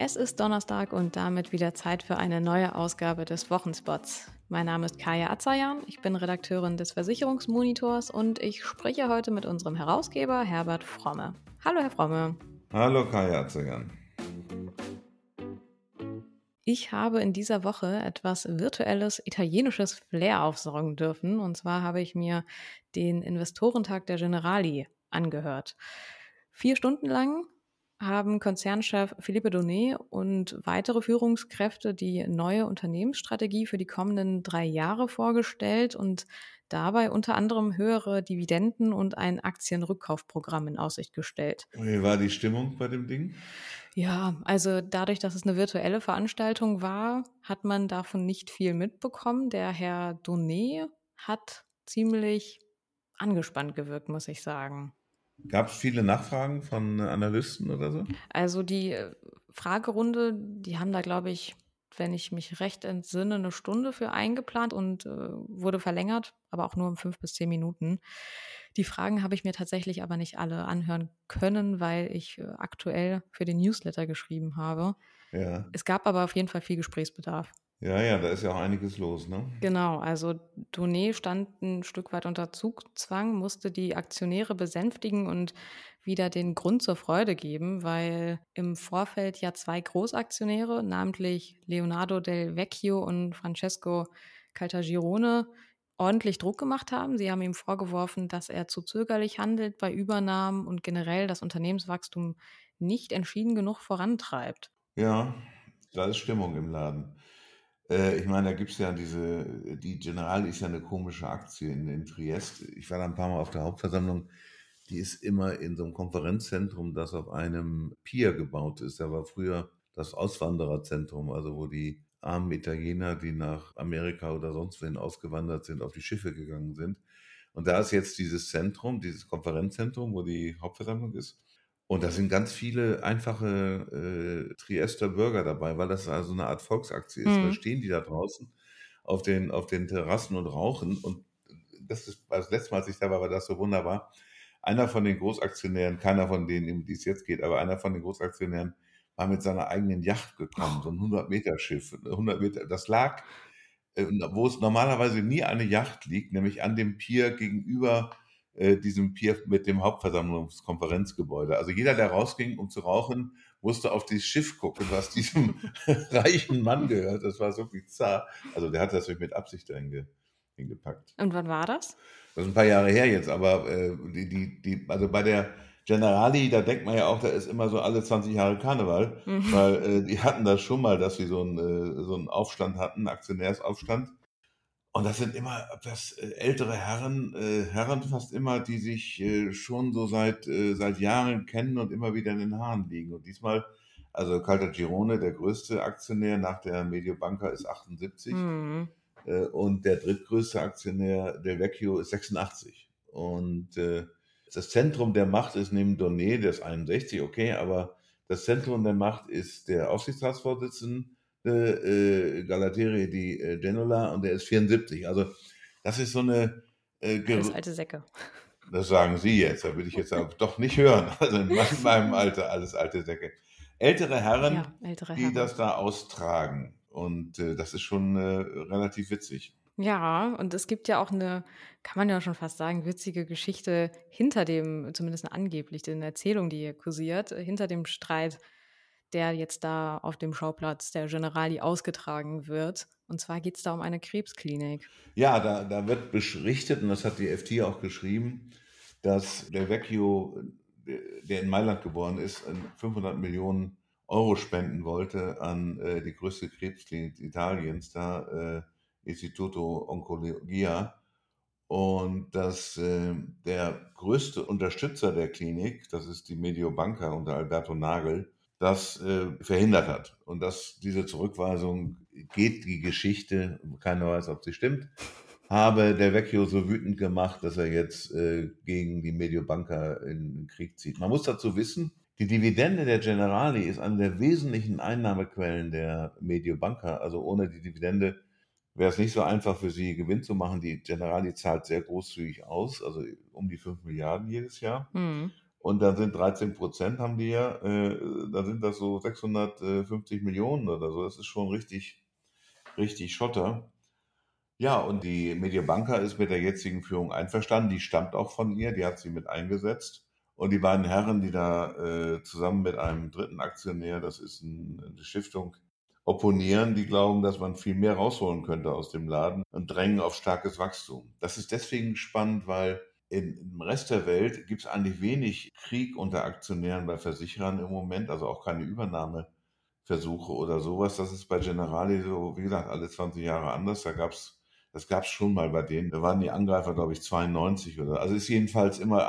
Es ist Donnerstag und damit wieder Zeit für eine neue Ausgabe des Wochenspots. Mein Name ist Kaya Azayan, ich bin Redakteurin des Versicherungsmonitors und ich spreche heute mit unserem Herausgeber Herbert Fromme. Hallo Herr Fromme. Hallo Kaya Azayan. Ich habe in dieser Woche etwas virtuelles italienisches Flair aufsaugen dürfen. Und zwar habe ich mir den Investorentag der Generali angehört. 4 Stunden lang haben Konzernchef Philippe Donet und weitere Führungskräfte die neue Unternehmensstrategie für die kommenden 3 Jahre vorgestellt und dabei unter anderem höhere Dividenden und ein Aktienrückkaufprogramm in Aussicht gestellt. Wie war die Stimmung bei dem Ding? Ja, also dadurch, dass es eine virtuelle Veranstaltung war, hat man davon nicht viel mitbekommen. Der Herr Donet hat ziemlich angespannt gewirkt, muss ich sagen. Gab es viele Nachfragen von Analysten oder so? Also die Fragerunde, die haben da, glaube ich, wenn ich mich recht entsinne, 1 Stunde für eingeplant und wurde verlängert, aber auch nur um 5 bis 10 Minuten. Die Fragen habe ich mir tatsächlich aber nicht alle anhören können, weil ich aktuell für den Newsletter geschrieben habe. Ja. Es gab aber auf jeden Fall viel Gesprächsbedarf. Ja, da ist ja auch einiges los, ne? Genau, also Donet stand ein Stück weit unter Zugzwang, musste die Aktionäre besänftigen und wieder den Grund zur Freude geben, weil im Vorfeld ja 2 Großaktionäre, namentlich Leonardo Del Vecchio und Francesco Caltagirone, ordentlich Druck gemacht haben. Sie haben ihm vorgeworfen, dass er zu zögerlich handelt bei Übernahmen und generell das Unternehmenswachstum nicht entschieden genug vorantreibt. Ja, da ist Stimmung im Laden. Ich meine, da gibt es ja die General ist ja eine komische Aktie in Triest. Ich war da ein paar Mal auf der Hauptversammlung. Die ist immer in so einem Konferenzzentrum, das auf einem Pier gebaut ist. Da war früher das Auswandererzentrum, also wo die armen Italiener, die nach Amerika oder sonst wohin ausgewandert sind, auf die Schiffe gegangen sind. Und da ist jetzt dieses Zentrum, dieses Konferenzzentrum, wo die Hauptversammlung ist. Und da sind ganz viele einfache Triester Bürger dabei, weil das also eine Art Volksaktie ist. Und da stehen die da draußen auf den Terrassen und rauchen. Und das ist das letzte Mal, als ich da war das so wunderbar. Einer von den Großaktionären, keiner von denen, um die es jetzt geht, aber einer von den Großaktionären war mit seiner eigenen Yacht gekommen, so ein 100-Meter-Schiff. 100 Meter, das lag, wo es normalerweise nie eine Yacht liegt, nämlich an dem Pier gegenüber diesem Pier mit dem Hauptversammlungskonferenzgebäude. Also jeder, der rausging, um zu rauchen, musste auf dieses Schiff gucken, was diesem reichen Mann gehört. Das war so bizarr. Also der hat das mit Absicht dahin hingepackt. Und wann war das? Das ist ein paar Jahre her jetzt, aber also bei der Generali, da denkt man ja auch, da ist immer so alle 20 Jahre Karneval, weil die hatten das schon mal, dass sie so einen Aufstand hatten, einen Aktionärsaufstand. Und das sind immer ältere Herren fast immer, die sich schon so seit Jahren kennen und immer wieder in den Haaren liegen. Und diesmal, also Caltagirone, der größte Aktionär nach der Mediobanca, ist 78 und der drittgrößte Aktionär, Del Vecchio, ist 86. Und das Zentrum der Macht ist neben Donet, der ist 61, okay, aber das Zentrum der Macht ist der Aufsichtsratsvorsitzende, Galateri di Genola, und der ist 74. Also das ist so eine Alles alte Säcke. Das sagen Sie jetzt, da will ich jetzt aber doch nicht hören. Also in meinem Alter, alles alte Säcke. Ältere Herren, Ja, ältere die Herren. das da austragen. Und das ist schon relativ witzig. Ja, und es gibt ja auch eine, kann man ja schon fast sagen, witzige Geschichte hinter dem, zumindest angeblich, eine Erzählung, die hier kursiert, hinter dem Streit, der jetzt da auf dem Schauplatz der Generali ausgetragen wird. Und zwar geht es da um eine Krebsklinik. Ja, da wird berichtet, und das hat die FT auch geschrieben, dass der Vecchio, der in Mailand geboren ist, 500 Millionen Euro spenden wollte an die größte Krebsklinik Italiens, da Istituto Oncologia. Und dass der größte Unterstützer der Klinik, das ist die Mediobanca unter Alberto Nagel, das verhindert hat. Und dass diese Zurückweisung, geht die Geschichte, keiner weiß, ob sie stimmt, habe der Vecchio so wütend gemacht, dass er jetzt gegen die Mediobanca in den Krieg zieht. Man muss dazu wissen, die Dividende der Generali ist eine der wesentlichen Einnahmequellen der Mediobanca. Also ohne die Dividende wäre es nicht so einfach für sie, Gewinn zu machen. Die Generali zahlt sehr großzügig aus, also um die 5 Milliarden jedes Jahr. Und dann sind 13% haben die ja, dann sind das so 650 Millionen oder so. Das ist schon richtig, richtig Schotter. Ja, und die Mediobanca ist mit der jetzigen Führung einverstanden. Die stammt auch von ihr, die hat sie mit eingesetzt. Und die beiden Herren, die da zusammen mit einem dritten Aktionär, das ist eine Stiftung, opponieren, die glauben, dass man viel mehr rausholen könnte aus dem Laden und drängen auf starkes Wachstum. Das ist deswegen spannend, weil im Rest der Welt gibt es eigentlich wenig Krieg unter Aktionären bei Versicherern im Moment, also auch keine Übernahmeversuche oder sowas. Das ist bei Generali so, wie gesagt, alle 20 Jahre anders. Das gab's schon mal bei denen. Da waren die Angreifer, glaube ich, 92 oder. Also ist jedenfalls immer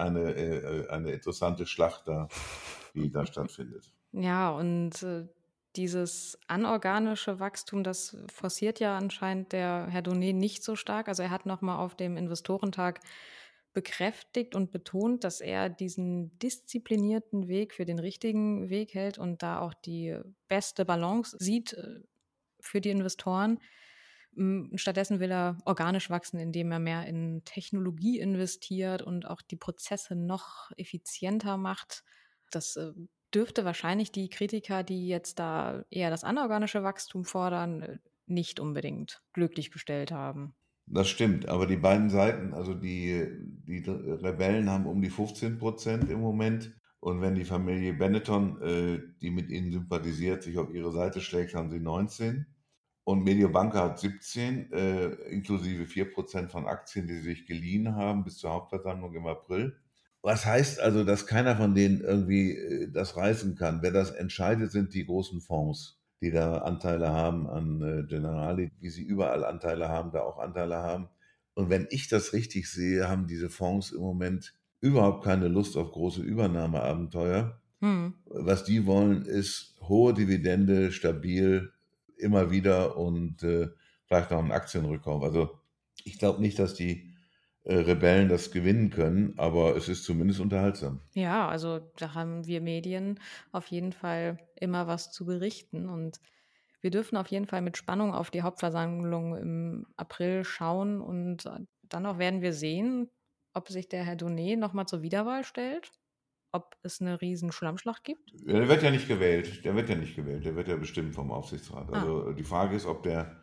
eine interessante Schlacht da, die da stattfindet. Ja, und dieses anorganische Wachstum, das forciert ja anscheinend der Herr Donet nicht so stark. Also er hat nochmal auf dem Investorentag bekräftigt und betont, dass er diesen disziplinierten Weg für den richtigen Weg hält und da auch die beste Balance sieht für die Investoren. Stattdessen will er organisch wachsen, indem er mehr in Technologie investiert und auch die Prozesse noch effizienter macht. Das dürfte wahrscheinlich die Kritiker, die jetzt da eher das anorganische Wachstum fordern, nicht unbedingt glücklich gestellt haben. Das stimmt, aber die beiden Seiten, also die Rebellen haben um die 15% im Moment. Und wenn die Familie Benetton, die mit ihnen sympathisiert, sich auf ihre Seite schlägt, haben sie 19. Und Mediobanca hat 17, inklusive 4% von Aktien, die sie sich geliehen haben bis zur Hauptversammlung im April. Was heißt also, dass keiner von denen irgendwie das reißen kann? Wer das entscheidet, sind die großen Fonds, die da Anteile haben an Generali, wie sie überall Anteile haben, da auch Anteile haben. Und wenn ich das richtig sehe, haben diese Fonds im Moment überhaupt keine Lust auf große Übernahmeabenteuer. Hm. Was die wollen, ist hohe Dividende, stabil, immer wieder und vielleicht noch einen Aktienrückkauf. Also ich glaube nicht, dass die Rebellen das gewinnen können, aber es ist zumindest unterhaltsam. Ja, also da haben wir Medien auf jeden Fall immer was zu berichten und wir dürfen auf jeden Fall mit Spannung auf die Hauptversammlung im April schauen und dann auch werden wir sehen, ob sich der Herr Donet nochmal zur Wiederwahl stellt, ob es eine riesen Schlammschlacht gibt. Der wird ja nicht gewählt. Der wird ja nicht gewählt. Der wird ja bestimmt vom Aufsichtsrat. Ah, Also die Frage ist, ob der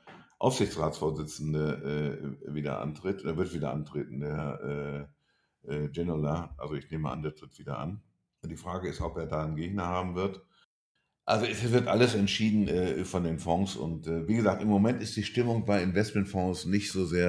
Aufsichtsratsvorsitzende wieder antritt. Er wird wieder antreten, der Ginola. Also ich nehme an, der tritt wieder an. Die Frage ist, ob er da einen Gegner haben wird. Also es wird alles entschieden von den Fonds und wie gesagt, im Moment ist die Stimmung bei Investmentfonds nicht so sehr,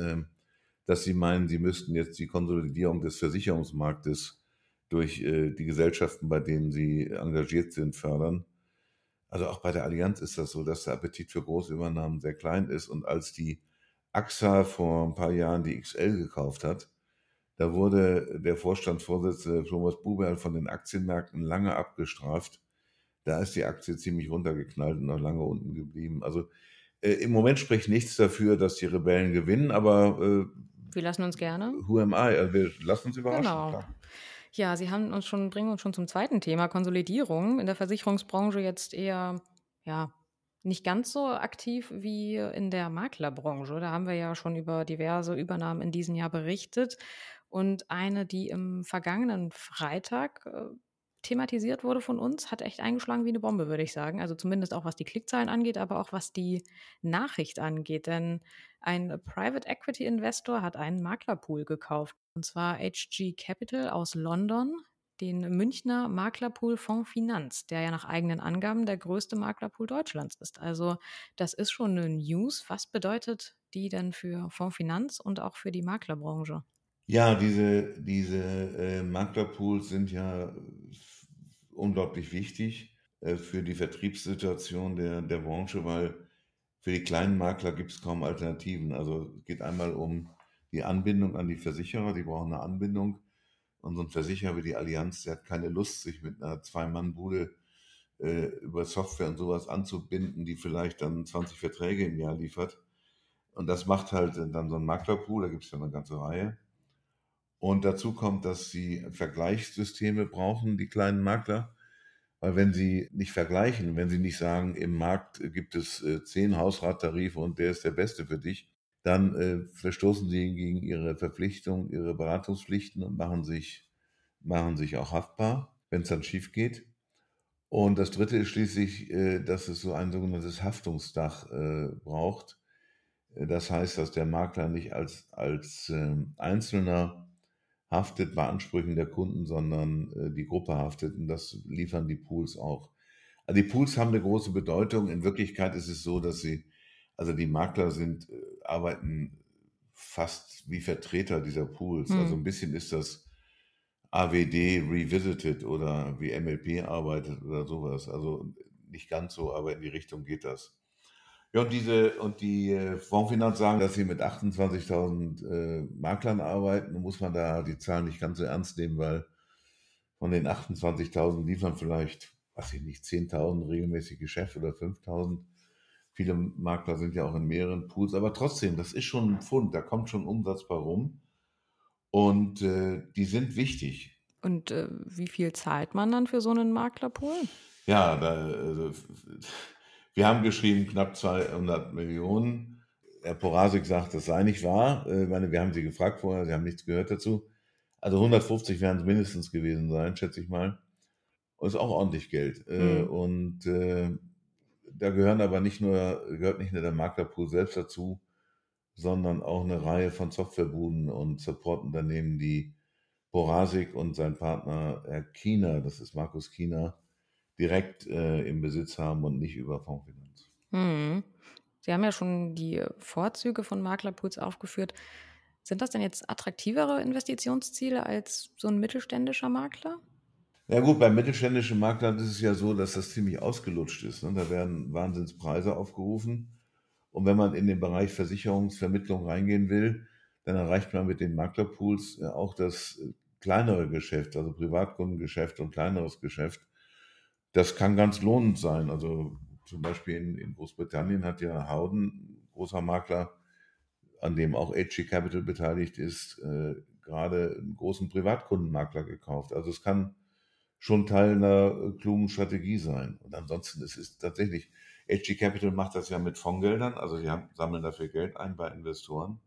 dass sie meinen, sie müssten jetzt die Konsolidierung des Versicherungsmarktes durch die Gesellschaften, bei denen sie engagiert sind, fördern. Also auch bei der Allianz ist das so, dass der Appetit für Großübernahmen sehr klein ist und als die AXA vor ein paar Jahren die XL gekauft hat, da wurde der Vorstandsvorsitzende Thomas Buberl von den Aktienmärkten lange abgestraft. Da ist die Aktie ziemlich runtergeknallt und noch lange unten geblieben. Also im Moment spricht nichts dafür, dass die Rebellen gewinnen, aber wir lassen uns gerne. who am I? Also wir lassen uns überraschen, Genau. klar. Ja, bringen uns schon zum zweiten Thema, Konsolidierung. In der Versicherungsbranche jetzt eher, ja, nicht ganz so aktiv wie in der Maklerbranche. Da haben wir ja schon über diverse Übernahmen in diesem Jahr berichtet. Und eine, die im vergangenen Freitag thematisiert wurde von uns, hat echt eingeschlagen wie eine Bombe, würde ich sagen. Also zumindest auch was die Klickzahlen angeht, aber auch was die Nachricht angeht. Denn ein Private Equity Investor hat einen Maklerpool gekauft. Und zwar HG Capital aus London, den Münchner Maklerpool Fonds Finanz, der ja nach eigenen Angaben der größte Maklerpool Deutschlands ist. Also das ist schon eine News. Was bedeutet die denn für Fonds Finanz und auch für die Maklerbranche? Ja, diese Maklerpools sind ja unglaublich wichtig für die Vertriebssituation der Branche, weil für die kleinen Makler gibt es kaum Alternativen. Also es geht einmal um die Anbindung an die Versicherer, die brauchen eine Anbindung. Und so ein Versicherer wie die Allianz, der hat keine Lust, sich mit einer Zwei-Mann-Bude über Software und sowas anzubinden, die vielleicht dann 20 Verträge im Jahr liefert. Und das macht halt dann so ein Maklerpool, da gibt es ja eine ganze Reihe. Und dazu kommt, dass sie Vergleichssysteme brauchen, die kleinen Makler. Weil wenn sie nicht vergleichen, wenn sie nicht sagen, im Markt gibt es 10 Hausrattarife und der ist der beste für dich, dann verstoßen sie gegen ihre Verpflichtung, ihre Beratungspflichten und machen sich machen sich auch haftbar, wenn es dann schief geht. Und das Dritte ist schließlich, dass es so ein sogenanntes Haftungsdach braucht. Das heißt, dass der Makler nicht als Einzelner haftet bei Ansprüchen der Kunden, sondern die Gruppe haftet. Und das liefern die Pools auch. Also die Pools haben eine große Bedeutung. In Wirklichkeit ist es so, dass also die Makler arbeiten fast wie Vertreter dieser Pools. Also Hm. ein bisschen ist das AWD Revisited oder wie MLP arbeitet oder sowas. Also nicht ganz so, aber in die Richtung geht das. Ja, und die Fondsfinanz sagen, dass sie mit 28.000 Maklern arbeiten. Da muss man da die Zahlen nicht ganz so ernst nehmen, weil von den 28.000 liefern vielleicht, weiß ich nicht, 10.000 regelmäßig Geschäft oder 5.000. Viele Makler sind ja auch in mehreren Pools, aber trotzdem, das ist schon ein Pfund, da kommt schon Umsatz bei rum und die sind wichtig. Und wie viel zahlt man dann für so einen Maklerpool? Ja, wir haben geschrieben knapp 200 Millionen. Herr Porasik sagt, das sei nicht wahr. Ich meine, wir haben Sie gefragt vorher, Sie haben nichts gehört dazu. Also 150 werden es mindestens gewesen sein, schätze ich mal. Und ist auch ordentlich Geld. Hm. Da gehört nicht nur der Maklerpool selbst dazu, sondern auch eine Reihe von Softwarebuden und Supportunternehmen, die Porasik und sein Partner Herr Kiener, das ist Markus Kiener, direkt im Besitz haben und nicht über Fondsfinanz. Hm. Sie haben ja schon die Vorzüge von Maklerpools aufgeführt. Sind das denn jetzt attraktivere Investitionsziele als so ein mittelständischer Makler? Ja gut, bei mittelständischen Maklern ist es ja so, dass das ziemlich ausgelutscht ist. Ne? Da werden Wahnsinnspreise aufgerufen. Und wenn man in den Bereich Versicherungsvermittlung reingehen will, dann erreicht man mit den Maklerpools auch das kleinere Geschäft, also Privatkundengeschäft und kleineres Geschäft. Das kann ganz lohnend sein. Also zum Beispiel in Großbritannien hat ja Howden, ein großer Makler, an dem auch HG Capital beteiligt ist, gerade einen großen Privatkundenmakler gekauft. Also es kann schon Teil einer klugen Strategie sein. Und ansonsten es ist tatsächlich, HG Capital macht das ja mit Fondsgeldern, also sammeln dafür Geld ein bei Investoren.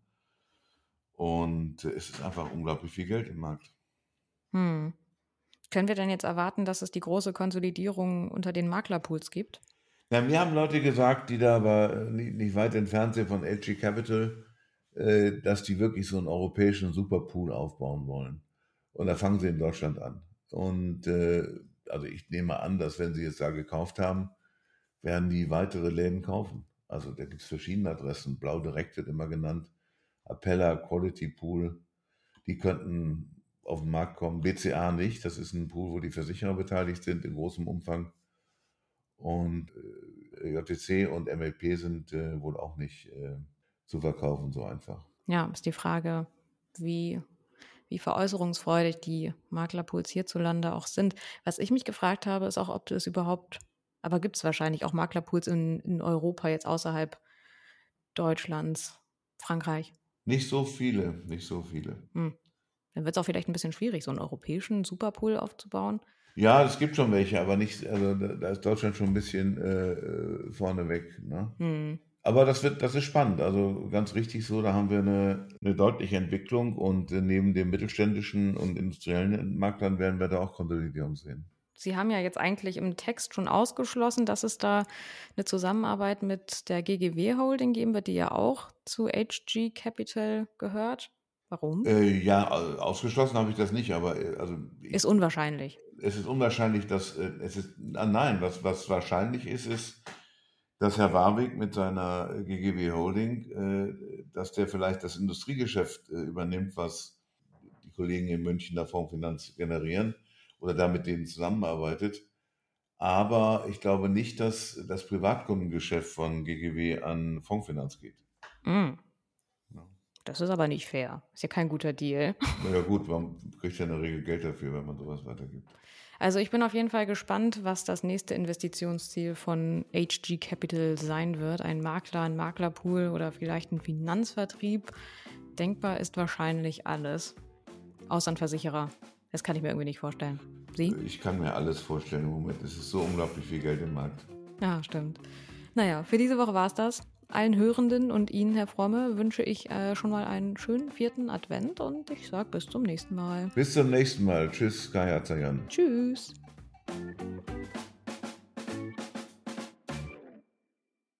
Und es ist einfach unglaublich viel Geld im Markt. Hm. Können wir denn jetzt erwarten, dass es die große Konsolidierung unter den Maklerpools gibt? Ja, mir haben Leute gesagt, die da aber nicht weit entfernt sind von HG Capital, dass die wirklich so einen europäischen Superpool aufbauen wollen. Und da fangen sie in Deutschland an. Und also ich nehme an, dass wenn sie jetzt da gekauft haben, werden die weitere Läden kaufen. Also da gibt es verschiedene Adressen. Blau Direkt wird immer genannt. Appella, Quality Pool, die könnten auf den Markt kommen. BCA nicht, das ist ein Pool, wo die Versicherer beteiligt sind in großem Umfang. Und JTC und MLP sind wohl auch nicht zu verkaufen so einfach. Ja, ist die Frage, wie, wie veräußerungsfreudig die Maklerpools hierzulande auch sind. Was ich mich gefragt habe, ist auch, ob es überhaupt, aber gibt es wahrscheinlich auch Maklerpools in Europa jetzt außerhalb Deutschlands, Frankreich? Nicht so viele, nicht so viele. Hm. Dann wird es auch vielleicht ein bisschen schwierig, so einen europäischen Superpool aufzubauen. Ja, es gibt schon welche, aber nicht, also da ist Deutschland schon ein bisschen vorneweg. Ne? Hm. Aber das ist spannend. Also ganz richtig so, da haben wir eine deutliche Entwicklung und neben den mittelständischen und industriellen Maklern werden wir da auch Konsolidierung sehen. Sie haben ja jetzt eigentlich im Text schon ausgeschlossen, dass es da eine Zusammenarbeit mit der GGW Holding geben wird, die ja auch zu HG Capital gehört. Warum? Ja, ausgeschlossen habe ich das nicht, aber Ist unwahrscheinlich. es ist unwahrscheinlich, nein, was wahrscheinlich ist, dass Herr Warwick mit seiner GGW Holding, dass der vielleicht das Industriegeschäft übernimmt, was die Kollegen in München der Fondsfinanz generieren oder da mit denen zusammenarbeitet. Aber ich glaube nicht, dass das Privatkundengeschäft von GGW an Fondsfinanz geht. Hm. Ja. Das ist aber nicht fair. Ist ja kein guter Deal. Naja gut, man kriegt ja in der Regel Geld dafür, wenn man sowas weitergibt. Also ich bin auf jeden Fall gespannt, was das nächste Investitionsziel von HG Capital sein wird. Ein Makler, ein Maklerpool oder vielleicht ein Finanzvertrieb. Denkbar ist wahrscheinlich alles. Außer ein Versicherer. Das kann ich mir irgendwie nicht vorstellen. Sie? Ich kann mir alles vorstellen im Moment. Es ist so unglaublich viel Geld im Markt. Ja, stimmt. Naja, für diese Woche war es das. Allen Hörenden und Ihnen, Herr Fromme, wünsche ich schon mal einen schönen 4. Advent und ich sage bis zum nächsten Mal. Bis zum nächsten Mal. Tschüss, Kaya Zayan. Tschüss.